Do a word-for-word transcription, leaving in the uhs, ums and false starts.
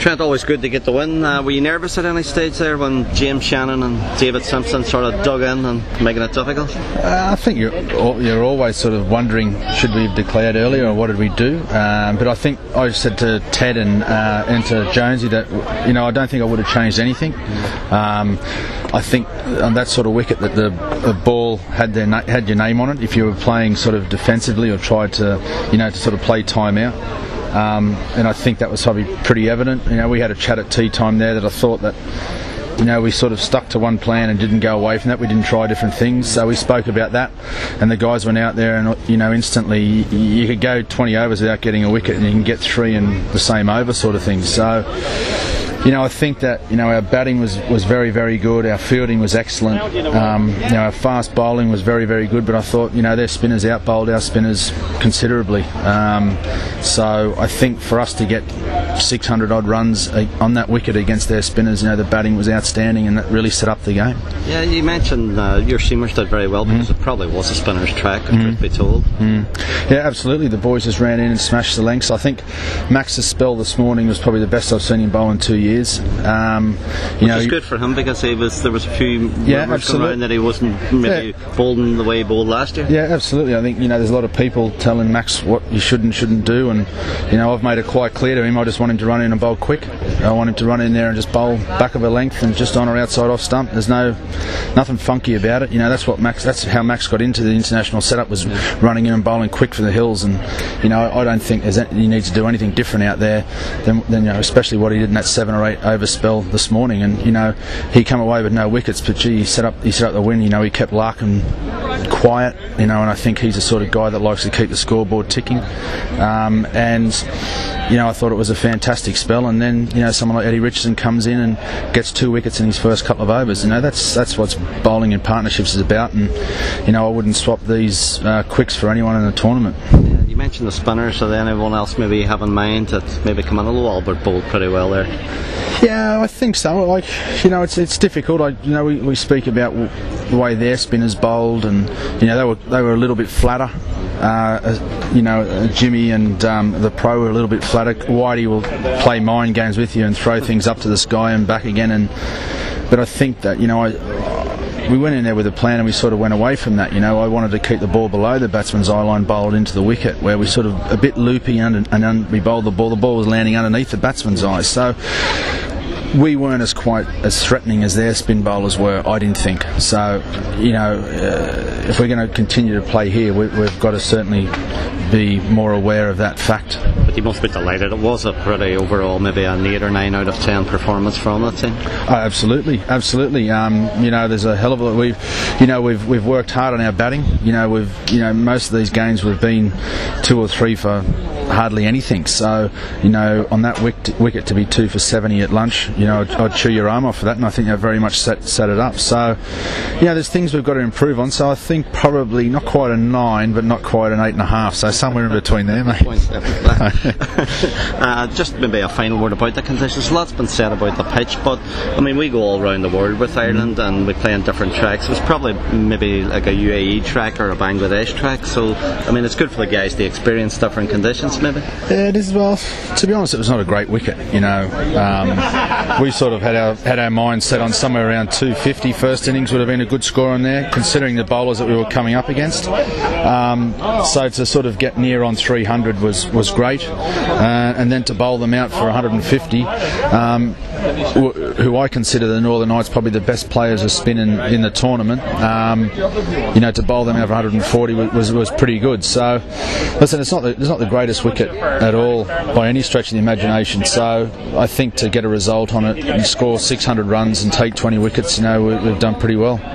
Trent, always good to get the win. Uh, were you nervous at any stage there when James Shannon and David Simpson sort of dug in and making it difficult? Uh, I think you're, you're always sort of wondering, should we have declared earlier or what did we do? Um, but I think I said to Ted and, uh, and to Jonesy that, you know, I don't think I would have changed anything. Um, I think on that sort of wicket that the, the ball had their na- had your name on it if you were playing sort of defensively or tried to, you know, to sort of play time out. Um, and I think that was probably pretty evident. You know, we had a chat at tea time there that I thought that, you know, we sort of stuck to one plan and didn't go away from that. We didn't try different things, so we spoke about that, and the guys went out there and, you know, instantly you could go twenty overs without getting a wicket and you can get three in the same over sort of thing. So, you know, I think that, you know, our batting was, was very, very good. Our fielding was excellent. Um, you know, our fast bowling was very, very good. But I thought, you know, their spinners out-bowled our spinners considerably. Um, so I think for us to get six hundred odd runs on that wicket against their spinners, you know, the batting was outstanding, and that really set up the game. Yeah, you mentioned uh, your seamers did very well because mm. it probably was a spinner's track, if mm. truth be told. Mm. Yeah, absolutely. The boys just ran in and smashed the lengths. I think Max's spell this morning was probably the best I've seen him bowl in two years. Um, you Which know, is good for him because he was there was a few yeah, rumours going around that he wasn't maybe yeah. bowling the way he bowled last year. Yeah, absolutely. I think, you know, there's a lot of people telling Max what he should and shouldn't do, and, you know, I've made it quite clear to him I just want him to run in and bowl quick. I want him to run in there and just bowl back of a length and just on or outside off stump. There's no nothing funky about it. You know, that's what Max. That's how Max got into the international setup, was running in and bowling quick for the hills. And, you know, I don't think there's any, he needs to do anything different out there than, than, you know, especially what he did in that seven or eight over spell this morning. And, you know, he came away with no wickets, but gee, he set up he set up the win. You know, he kept Larkin quiet. You know, and I think he's the sort of guy that likes to keep the scoreboard ticking. Um, and you know, I thought it was a fantastic spell, and then, you know, someone like Eddie Richardson comes in and gets two wickets in his first couple of overs. You know, that's that's what bowling in partnerships is about, and, you know, I wouldn't swap these uh, quicks for anyone in the tournament. Yeah, you mentioned the spinners, so then anyone else maybe you have in mind that maybe come in? Although Albert bowled pretty well there. Yeah, I think so. Like, you know, it's it's difficult. I, you know, we, we speak about w- the way their spinners bowled, and, you know, they were they were a little bit flatter. Uh, you know, uh, Jimmy and um, the pro were a little bit flatter. Whitey will play mind games with you and throw things up to the sky and back again. And but I think that, you know, I, we went in there with a plan and we sort of went away from that. You know, I wanted to keep the ball below the batsman's eye line, bowled into the wicket, where we sort of a bit loopy and, and un, we bowled the ball. The ball was landing underneath the batsman's eyes. So we weren't as quite as threatening as their spin bowlers were, I didn't think. So, you know, uh, if we're going to continue to play here, we, we've got to certainly be more aware of that fact. But you must be delighted. It was a pretty overall, maybe an eight or nine out of ten performance from that team. Oh, absolutely, absolutely. Um, you know, there's a hell of a we've, you know, we've we've worked hard on our batting. You know, we've, you know, most of these games we've been two or three for hardly anything. So, you know, on that wicket, wicket to be two for seventy at lunch, you know, I'd, I'd chew your arm off for that, and I think they've very much set set it up. So, you know, there's things we've got to improve on. So I think probably not quite a nine, but not quite an eight and a half. So somewhere in between there, mate. uh, just maybe a final word about the conditions. A lot's been said about the pitch, but I mean, we go all around the world with Ireland and we play on different tracks. It was probably maybe like a U A E track or a Bangladesh track. So I mean, it's good for the guys to experience different conditions. Maybe. Yeah, it is. Well, to be honest, it was not a great wicket. You know, um, we sort of had our had our minds set on somewhere around two fifty. First innings would have been a good score on there, considering the bowlers that we were coming up against. Um, so to sort of get near on three hundred was was great, uh, and then to bowl them out for one hundred fifty. Um, who I consider the Northern Knights probably the best players of spin in, in the tournament. Um, you know, to bowl them out for one hundred forty was was pretty good. So, listen, it's not the, it's not the greatest wicket at all by any stretch of the imagination. So, I think to get a result on it and score six hundred runs and take twenty wickets, you know, we, we've done pretty well.